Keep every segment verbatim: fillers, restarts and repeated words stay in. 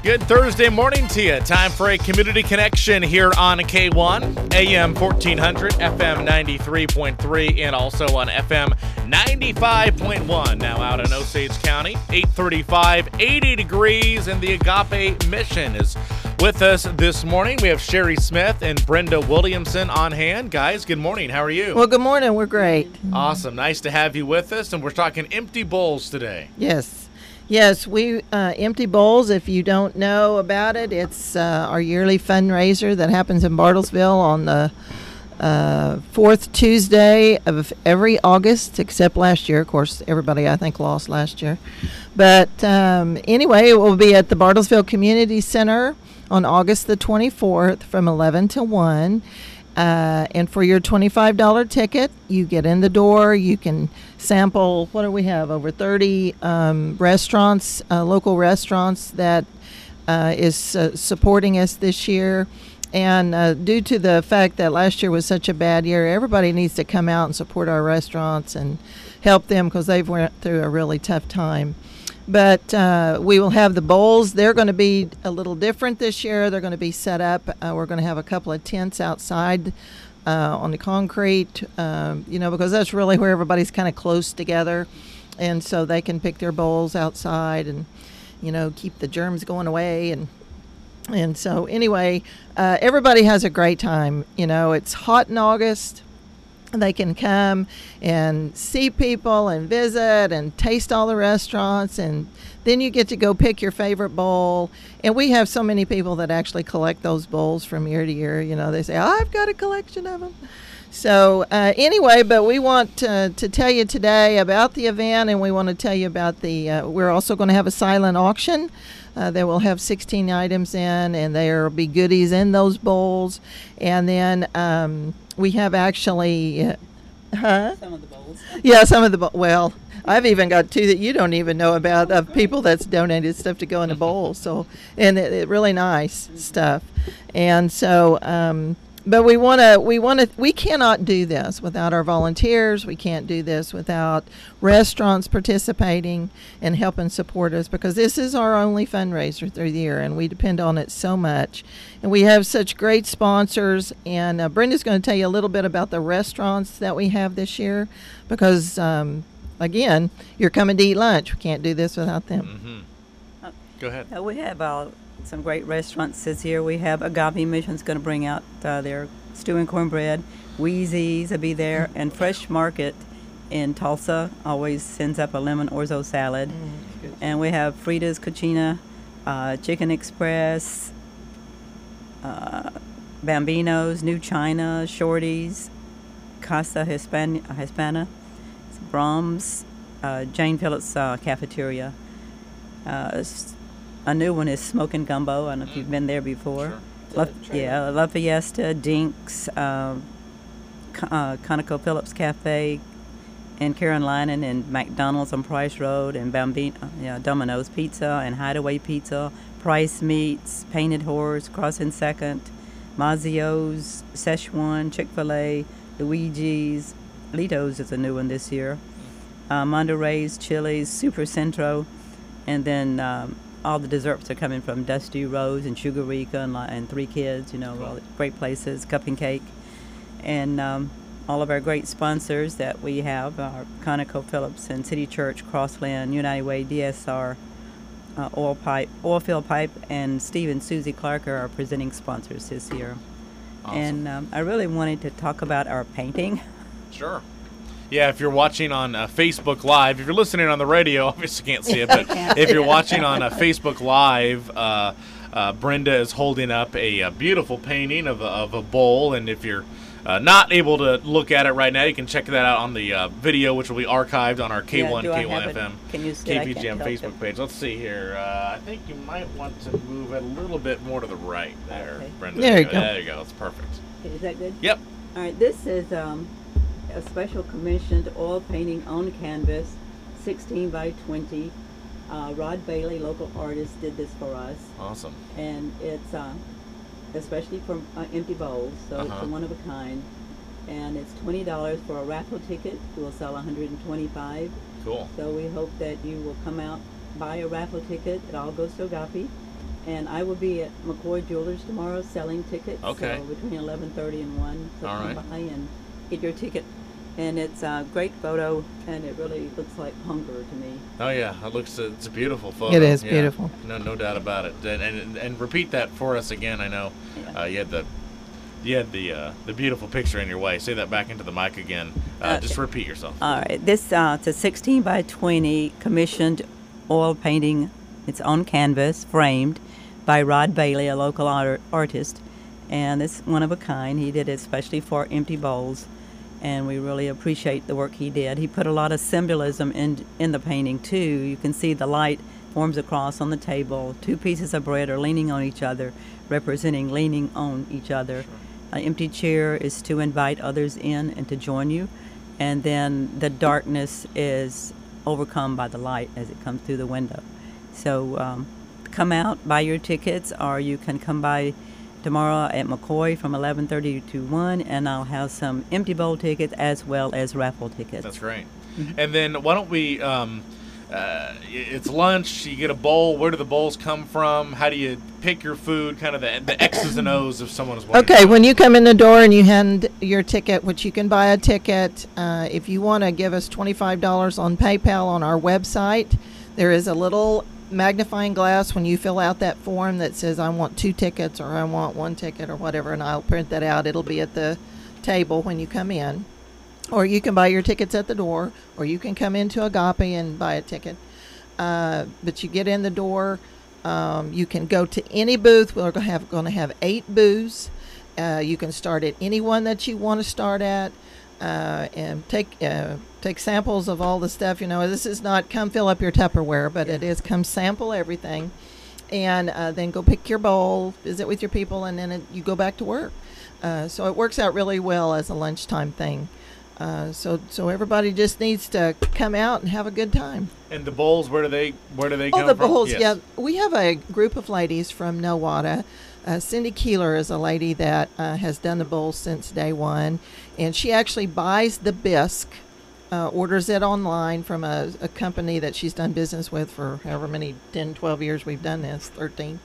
Good Thursday morning to you. Time for a community connection here on K one, A M fourteen hundred, F M ninety-three point three, and also on F M ninety-five point one. Now out in Osage County, eight thirty-five, eighty degrees, and the Agape Mission is with us this morning. We have Sherry Smith and Brenda Williamson on hand. Guys, good morning. How are you? Well, good morning. We're great. Awesome. Nice to have you with us, and we're talking empty bowls today. Yes. Yes, we uh, Empty Bowls, if you don't know about it, it's uh, our yearly fundraiser that happens in Bartlesville on the uh, fourth Tuesday of every August, except last year. Of course, everybody, I think, lost last year. But um, anyway, it will be at the Bartlesville Community Center on August the twenty-fourth from eleven to one. Uh, and for your twenty-five dollars ticket, you get in the door. You can sample, what do we have, over thirty um, restaurants, uh, local restaurants that uh, is uh, supporting us this year. And uh, due to the fact that last year was such a bad year, everybody needs to come out and support our restaurants and help them because they've went through a really tough time. But uh, we will have the bowls. They're going to be a little different this year. They're going to be set up. Uh, we're going to have a couple of tents outside uh, on the concrete, um, you know, because that's really where everybody's kind of close together. And so they can pick their bowls outside and, you know, keep the germs going away. And and so anyway, uh, everybody has a great time. You know, it's hot in August. They can come and see people and visit and taste all the restaurants, and then you get to go pick your favorite bowl. And we have so many people that actually collect those bowls from year to year. You know, they say, oh, I've got a collection of them. So uh, anyway, but we want uh, to tell you today about the event, and we want to tell you about the, uh, we're also going to have a silent auction. Uh, that will have sixteen items in, and there will be goodies in those bowls. And then um, we have actually, uh, huh? Some of the bowls. Yeah, some of the, bo- well, I've even got two that you don't even know about of people that's donated stuff to go in the bowl. So, and it, it really nice mm-hmm. stuff. And so, um, but we want to, we want to, we cannot do this without our volunteers. We can't do this without restaurants participating and helping support us, because this is our only fundraiser through the year, and we depend on it so much. And we have such great sponsors. And uh, Brenda's going to tell you a little bit about the restaurants that we have this year, because, um, again, you're coming to eat lunch. We can't do this without them. Mm-hmm. Uh, Go ahead. Uh, we have uh, some great restaurants this year. We have Agape Mission's going to bring out uh, their stew and cornbread. Wheezy's will be there, and Fresh Market in Tulsa always sends up a lemon orzo salad. Mm, and we have Frida's Cucina, uh, Chicken Express, uh, Bambino's, New China, Shorty's, Casa Hispan- Hispana, Brahms, uh, Jane Phillips uh, Cafeteria. Uh, A new one is Smokin' Gumbo. I don't know if you've been there before. Sure. La, yeah, La Fiesta, Dinks, uh, uh, ConocoPhillips Cafe in Carolina, and McDonald's on Price Road, and Bambino, yeah, Domino's Pizza and Hideaway Pizza, Price Meats, Painted Horse, Crossing Second, Mazio's, Szechuan, Chick-fil-A, Luigi's, Lito's is a new one this year, uh, Monterey's, Chili's, Super Centro, and then um, all the desserts are coming from Dusty Rose and Sugar Rica and, and Three Kids, you know, all great places, Cup and Cake. And um, all of our great sponsors that we have are ConocoPhillips and City Church, Crossland, United Way, D S R, uh, Oil Pipe, Oilfield Pipe, and Steve and Susie Clark are our presenting sponsors this year. Awesome. And um, I really wanted to talk about our painting. Sure. Yeah, if you're watching on uh, Facebook Live, if you're listening on the radio, obviously can't see it, but if you're watching on uh, Facebook Live, uh, uh, Brenda is holding up a, a beautiful painting of a, of a bowl, and if you're uh, not able to look at it right now, you can check that out on the uh, video, which will be archived on our K one, yeah, K one F M, Can you see K P G M Facebook page. Let's see here. Uh, I think you might want to move it a little bit more to the right there, okay. Brenda. There you go. There you go. That's perfect. Is that good? Yep. All right, this is um, a special commissioned oil painting on canvas, sixteen by twenty. Uh, Rod Bailey, local artist, did this for us. Awesome. And it's uh, especially for uh, empty bowls, so uh-huh. it's a one of a kind. And it's twenty dollars for a raffle ticket. We'll sell one hundred twenty-five. Cool. So we hope that you will come out, buy a raffle ticket. It all goes to Agape. And I will be at McCoy Jewelers tomorrow selling tickets. Okay. So between eleven thirty and one. So All come right. by and get your ticket. And it's a great photo, and it really looks like hunger to me. Oh yeah, it looks it's a beautiful photo. It is Yeah. beautiful. No, no doubt about it. And and, and repeat that for us again. I know Yeah. uh, you had the you had the uh, the beautiful picture in your way. Say that back into the mic again. Uh, Uh, just repeat yourself. All right. This uh, it's a sixteen by twenty commissioned oil painting. It's on canvas, framed by Rod Bailey, a local art- artist, and it's one of a kind. He did it especially for Empty Bowls, and we really appreciate the work he did. He put a lot of symbolism in in the painting too. You can see the light forms a cross on the table. Two pieces of bread are leaning on each other, representing leaning on each other. An empty chair is to invite others in and to join you, and then the darkness is overcome by the light as it comes through the window. So um, come out, buy your tickets, or you can come by tomorrow at McCoy from eleven thirty to one, and I'll have some empty bowl tickets as well as raffle tickets. That's great. And then why don't we? Um, uh, it's lunch. You get a bowl. Where do the bowls come from? How do you pick your food? Kind of the, the X's and O's if someone is wanting Okay, to. when you come in the door and you hand your ticket, which you can buy a ticket, uh, if you want to give us twenty-five dollars on PayPal on our website, there is a little magnifying glass when you fill out that form that says I want two tickets or I want one ticket or whatever, and I'll print that out. It'll be at the table when you come in. Or you can buy your tickets at the door, or you can come into Agape and buy a ticket. Uh, but you get in the door, um, you can go to any booth. We're going to have going to have eight booths. Uh, you can start at any one that you want to start at, uh, and take uh, take samples of all the stuff. You know, this is not come fill up your Tupperware, but it is come sample everything, and uh, then go pick your bowl, visit with your people, and then it, you go back to work. Uh, so it works out really well as a lunchtime thing. Uh, so so everybody just needs to come out and have a good time. And the bowls, where do they where do they Oh, come the from? bowls, Yes. yeah. We have a group of ladies from Nowata. Uh, Cindy Keeler is a lady that uh, has done the bowls since day one, and she actually buys the bisque, uh, orders it online from a, a company that she's done business with for however many, ten, twelve years we've done this, thirteen.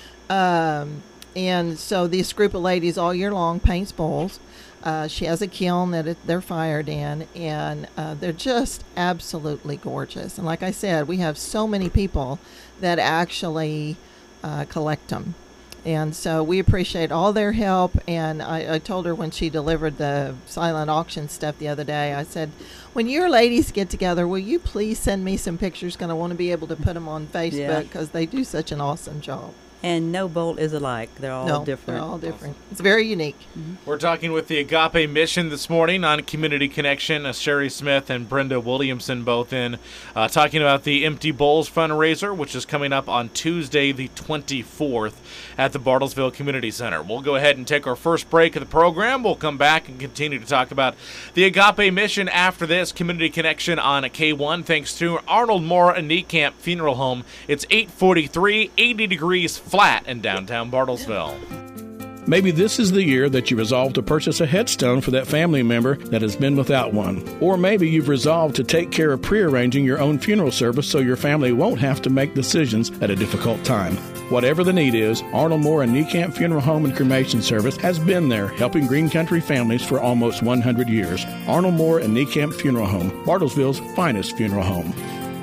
Um, and so this group of ladies all year long paints bowls. Uh, she has a kiln that it, they're fired in, and uh, they're just absolutely gorgeous. And like I said, we have so many people that actually uh, collect them. And so we appreciate all their help. And I, I told her when she delivered the silent auction stuff the other day, I said, when your ladies get together, will you please send me some pictures? Because I want to be able to put them on Facebook because they do such an awesome job. And no bowl is alike. They're all no, different. they're all different. It's very unique. We're talking with the Agape Mission this morning on Community Connection. Uh, Sherry Smith and Brenda Williamson both in, uh, talking about the Empty Bowls fundraiser, which is coming up on Tuesday the twenty-fourth at the Bartlesville Community Center. We'll go ahead and take our first break of the program. We'll come back and continue to talk about the Agape Mission after this. Community Connection on K one, thanks to Arnold Moore and Niekamp Funeral Home. It's eight forty-three, eighty degrees flat in downtown Bartlesville. Maybe this is the year that you resolve to purchase a headstone for that family member that has been without one. Or maybe you've resolved to take care of prearranging your own funeral service so your family won't have to make decisions at a difficult time. Whatever the need is, Arnold Moore and Niekamp Funeral Home and Cremation Service has been there helping Green Country families for almost one hundred years. Arnold Moore and Niekamp Funeral Home, Bartlesville's finest funeral home.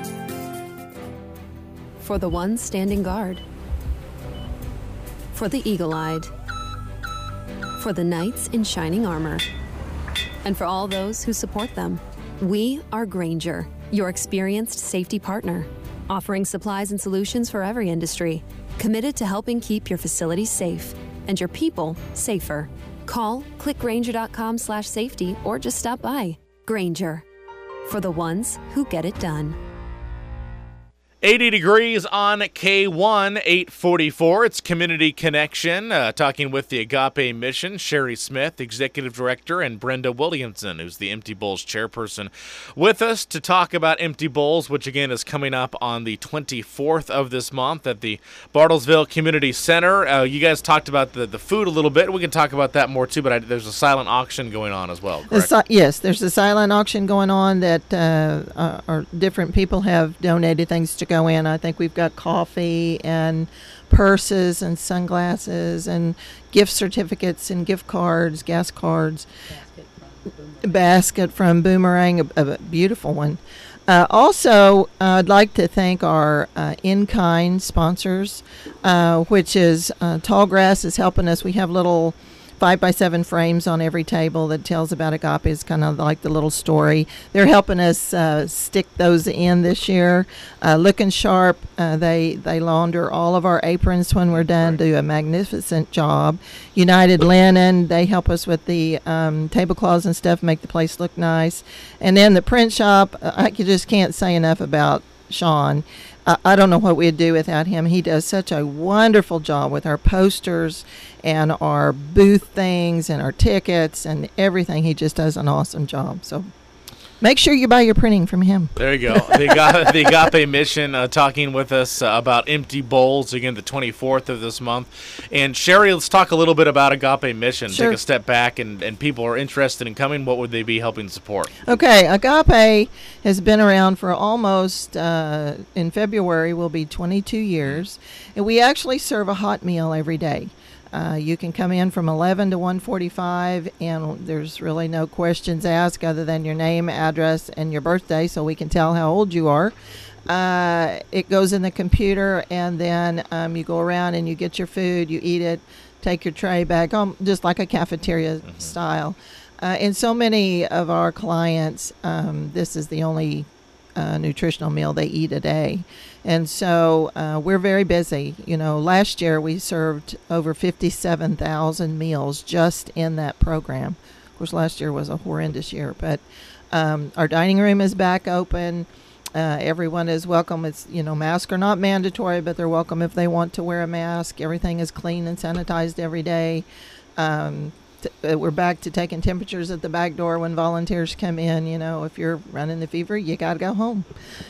For the ones standing guard. For the eagle-eyed. For the knights in shining armor. And for all those who support them. We are Grainger, your experienced safety partner, offering supplies and solutions for every industry, committed to helping keep your facilities safe and your people safer. Call click grainger dot com slash safety or just stop by. Grainger, for the ones who get it done. eighty degrees on K one, eight forty-four. It's Community Connection, uh, talking with the Agape Mission, Sherry Smith, Executive Director, and Brenda Williamson, who's the Empty Bowls chairperson, with us to talk about Empty Bowls, which again is coming up on the twenty-fourth of this month at the Bartlesville Community Center. Uh, you guys talked about the, the food a little bit. We can talk about that more too, but I, there's a silent auction going on as well, The correct? si- yes, there's a silent auction going on that uh, uh, or different people have donated things to go in. I think we've got coffee and purses and sunglasses and gift certificates and gift cards, gas cards. Basket from Boomerang, a, a beautiful one. Uh, also, uh, I'd like to thank our uh, in-kind sponsors, uh, which is uh, Tallgrass is helping us. We have little five by seven frames on every table that tells about Agape. It's kind of like the little story. They're helping us uh, stick those in this year. Uh, Looking Sharp, uh, they, they launder all of our aprons when we're done, do a magnificent job. United Linen, they help us with the um, tablecloths and stuff, make the place look nice. And then the print shop, I just can't say enough about Sean. I, I don't know what we'd do without him. He does such a wonderful job with our posters and our booth things and our tickets and everything. He just does an awesome job. So make sure you buy your printing from him. There you go. The Agape, the Agape Mission uh, talking with us uh, about Empty Bowls, again, the twenty-fourth of this month. And Sherry, let's talk a little bit about Agape Mission. Sure. Take a step back, and, and people are interested in coming. What would they be helping support? Okay, Agape has been around for almost, uh, in February, will be twenty-two years. And we actually serve a hot meal every day. Uh, you can come in from eleven to one forty-five, and there's really no questions asked other than your name, address, and your birthday, so we can tell how old you are. Uh, it goes in the computer, and then um, you go around and you get your food, you eat it, take your tray back, um, just like a cafeteria mm-hmm. style. Uh, and so many of our clients, um, this is the only uh, nutritional meal they eat a day. And so uh, we're very busy. You know, last year we served over fifty-seven thousand meals just in that program. Of course, last year was a horrendous year, but um, our dining room is back open. Uh, everyone is welcome. It's, you know, masks are not mandatory, but they're welcome if they want to wear a mask. Everything is clean and sanitized every day. Um, t- we're back to taking temperatures at the back door when volunteers come in. You know, if you're running the fever, you got to go home.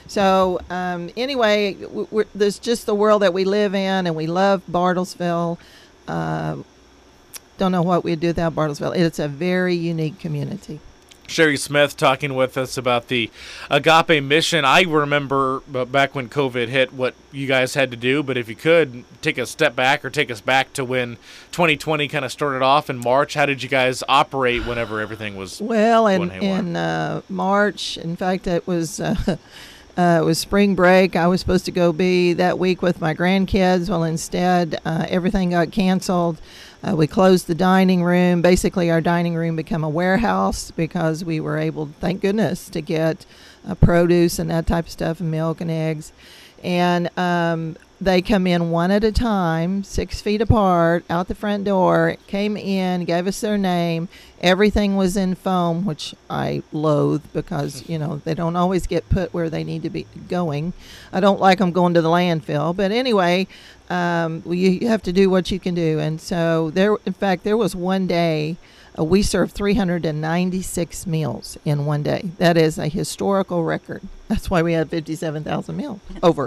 So um, anyway, w- we're, there's just the world that we live in, and we love Bartlesville. Uh, don't know what we'd do without Bartlesville. It's a very unique community. Sherry Smith talking with us about the Agape Mission. I remember back when COVID hit what you guys had to do, but if you could take a step back or take us back to when twenty twenty kind of started off in March, how did you guys operate whenever everything was well in going haywire? in uh, March? In fact, it was uh, uh, it was spring break. I was supposed to go be that week with my grandkids. Well, instead, uh, everything got canceled. Uh, we closed the dining room. Basically, our dining room became a warehouse because we were able, thank goodness, to get uh, produce and that type of stuff, and milk and eggs. And um, they come in one at a time, six feet apart, out the front door, came in, gave us their name. Everything was in foam, which I loathe because, you know, they don't always get put where they need to be going. I don't like them going to the landfill. But anyway, um, you, you have to do what you can do. And so there, in fact, there was one day uh, we served three hundred ninety-six meals in one day. That is a historical record. That's why we had fifty-seven thousand meals over.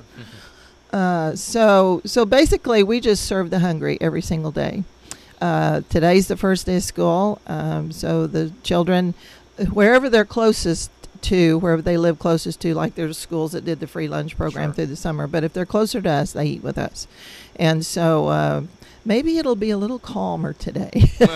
Uh, so, so basically, we just serve the hungry every single day. Uh, today's the first day of school, um, so the children, wherever they're closest to, wherever they live closest to, like there's schools that did the free lunch program Sure. through the summer, but if they're closer to us, they eat with us. And so uh, maybe it'll be a little calmer today.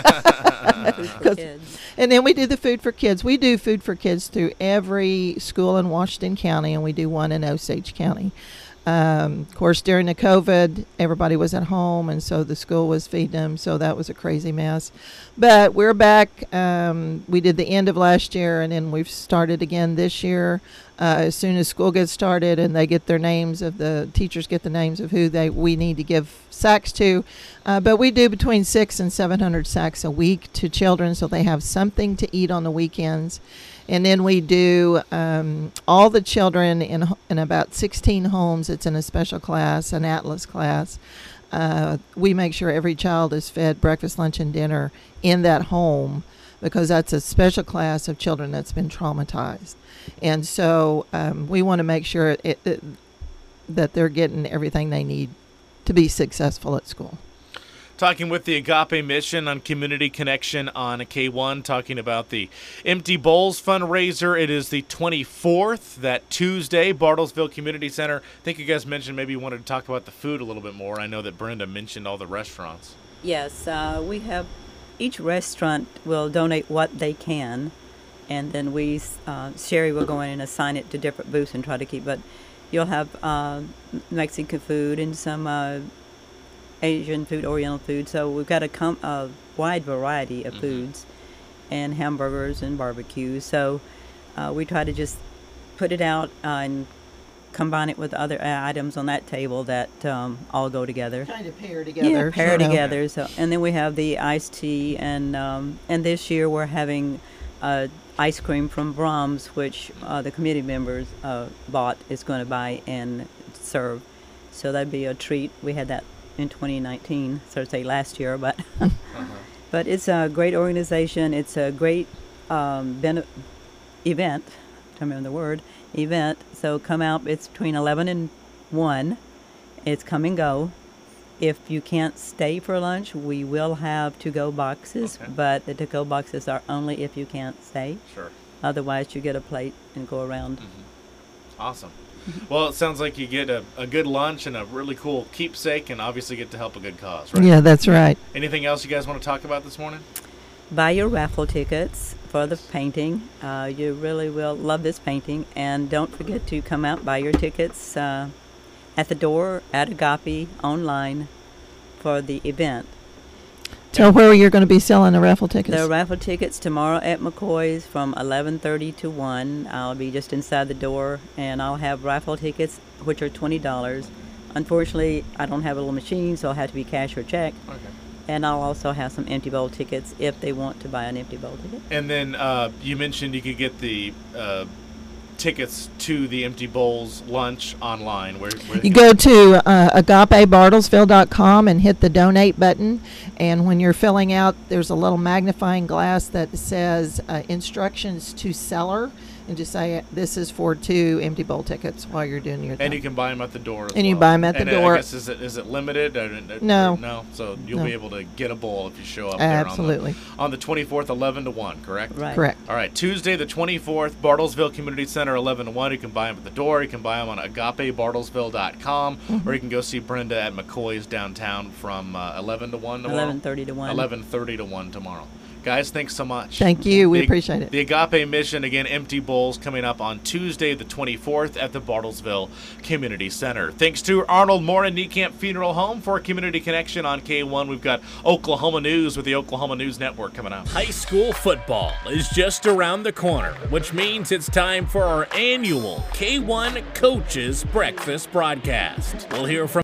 Food for kids. And then we do the food for kids. We do food for kids through every school in Washington County, and we do one in Osage County. Um, of course, during the COVID, everybody was at home, and so the school was feeding them, so that was a crazy mess. But we're back. Um, we did the end of last year, and then we've started again this year. Uh, as soon as school gets started and they get their names of the teachers get the names of who they we need to give sacks to. Uh, but we do between six and seven hundred sacks a week to children, so they have something to eat on the weekends. And then we do um, all the children in in about sixteen homes. It's in a special class, an Atlas class. Uh, we make sure every child is fed breakfast, lunch, and dinner in that home because that's a special class of children that's been traumatized. And so um, we want to make sure it, it, that they're getting everything they need to be successful at school. Talking with the Agape Mission on Community Connection on K one, talking about the Empty Bowls fundraiser. It is the twenty-fourth, that Tuesday, Bartlesville Community Center. I think you guys mentioned maybe you wanted to talk about the food a little bit more. I know that Brenda mentioned all the restaurants. Yes, uh, we have, each restaurant will donate what they can, and then we, uh, Sherry will go in and assign it to different booths and try to keep, but you'll have uh, Mexican food and some uh, Asian food, Oriental food. So we've got a, com- a wide variety of mm-hmm. foods and hamburgers and barbecues. So uh, we try to just put it out uh, and combine it with other items on that table that um, all go together. Kind of pair together. Yeah, pair so. together. So, and then we have the iced tea, and um, and this year we're having uh, ice cream from Brahms, which uh, the committee members uh, bought is going to buy and serve. So that'd be a treat. We had that in twenty nineteen, so to say last year, but uh-huh. but it's a great organization. It's a great um, bene- event. I remember the word event. So come out. It's between eleven and one. It's come and go. If you can't stay for lunch, we will have to-go boxes, okay. but the to-go boxes are only if you can't stay. Sure. Otherwise, you get a plate and go around. Mm-hmm. Awesome. Well, it sounds like you get a, a good lunch and a really cool keepsake, and obviously get to help a good cause, right? Yeah, that's right. Anything else you guys want to talk about this morning? Buy your raffle tickets for the painting. Uh, you really will love this painting. And don't forget to come out, buy your tickets uh, at the door, at Agape, online for the event. Tell where you're going to be selling the raffle tickets. The raffle tickets tomorrow at McCoy's from eleven thirty to one. I'll be just inside the door, and I'll have raffle tickets, which are twenty dollars. Unfortunately, I don't have a little machine, so I'll have to be cash or check. Okay. And I'll also have some empty bowl tickets if they want to buy an empty bowl ticket. And then uh, you mentioned you could get the uh, tickets to the Empty Bowls lunch online. Where, where you go to uh, agape bartlesville dot com and hit the donate button, and when you're filling out, there's a little magnifying glass that says uh, instructions to seller, and just say this is for two empty bowl tickets while you're doing your thing. And you can buy them at the door as and well. you buy them at and the uh, door. I guess is it is it limited? Or, or, no. Or no. So you'll no. be able to get a bowl if you show up Absolutely. there on the, on the twenty-fourth, eleven to one, correct? Right. Correct. All right, Tuesday the twenty-fourth, Bartlesville Community Center, eleven to one. You can buy them at the door. You can buy them on agape bartlesville dot com, mm-hmm. or you can go see Brenda at McCoy's downtown from uh, eleven to one tomorrow. eleven thirty to one. eleven thirty to one tomorrow. Guys, thanks so much. Thank you. We the, appreciate it. The Agape Mission, again, Empty Bowls, coming up on Tuesday the twenty-fourth at the Bartlesville Community Center. Thanks to Arnold Moore and Niekamp Funeral Home for Community Connection on K one. We've got Oklahoma News with the Oklahoma News Network coming up. High school football is just around the corner, which means it's time for our annual K one Coaches Breakfast broadcast. We'll hear from